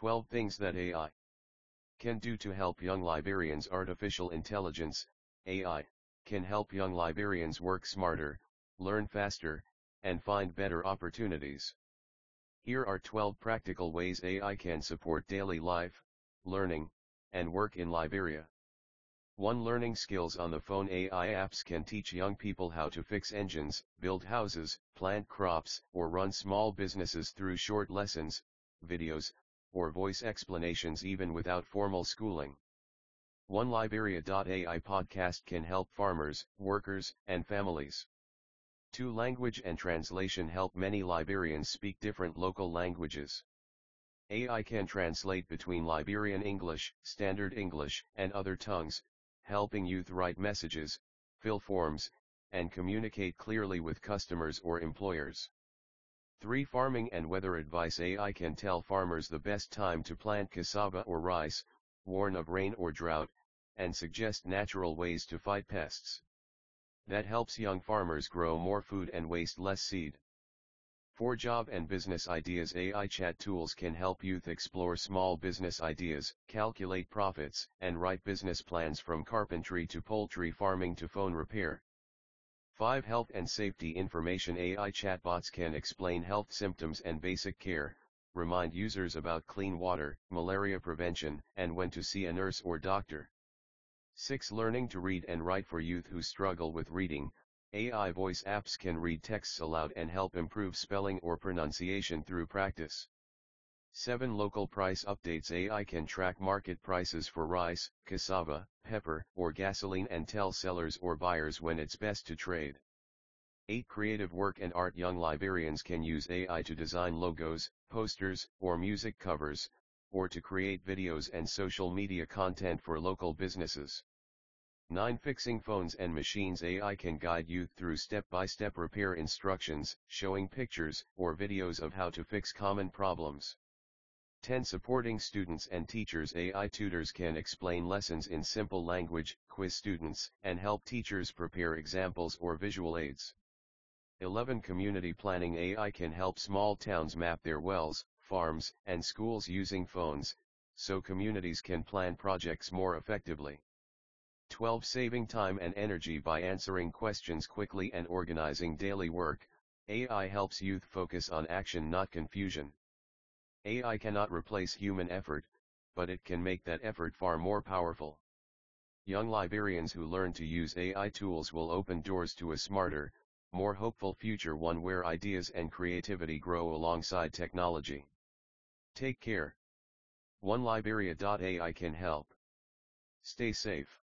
12 things that AI can do to help young librarians. Artificial intelligence, AI, can help young librarians work smarter, learn faster, and find better opportunities. Here are 12 practical ways AI can support daily life, learning, and work in Liberia. 1. Learning skills on the phone. AI apps can teach young people how to fix engines, build houses, plant crops, or run small businesses through short lessons, videos, or voice explanations even without formal schooling. 1. Liberia.ai podcast can help farmers, workers, and families. 2. Language and translation help many Liberians speak different local languages. AI can translate between Liberian English, Standard English, and other tongues, helping youth write messages, fill forms, and communicate clearly with customers or employers. 3. Farming and weather advice. AI can tell farmers the best time to plant cassava or rice, warn of rain or drought, and suggest natural ways to fight pests. That helps young farmers grow more food and waste less seed. 4. Job and business ideas. AI chat tools can help youth explore small business ideas, calculate profits, and write business plans from carpentry to poultry farming to phone repair. 5. Health and safety information. AI chatbots can explain health symptoms and basic care, remind users about clean water, malaria prevention, and when to see a nurse or doctor. 6. Learning to read and write for youth who struggle with reading. AI voice apps can read texts aloud and help improve spelling or pronunciation through practice. 7. Local price updates. AI can track market prices for rice, cassava, pepper, or gasoline and tell sellers or buyers when it's best to trade. 8. Creative work and art. Young Liberians can use AI to design logos, posters, or music covers, or to create videos and social media content for local businesses. 9. Fixing phones and machines. AI can guide youth through step-by-step repair instructions, showing pictures or videos of how to fix common problems. 10. Supporting students and teachers. AI tutors can explain lessons in simple language, quiz students, and help teachers prepare examples or visual aids. 11. Community planning. AI can help small towns map their wells, farms, and schools using phones, so communities can plan projects more effectively. 12. Saving time and energy. By answering questions quickly and organizing daily work, AI helps youth focus on action, not confusion. AI cannot replace human effort, but it can make that effort far more powerful. Young Liberians who learn to use AI tools will open doors to a smarter, more hopeful future, one where ideas and creativity grow alongside technology. Take care. 1. Liberia.ai can help. Stay safe.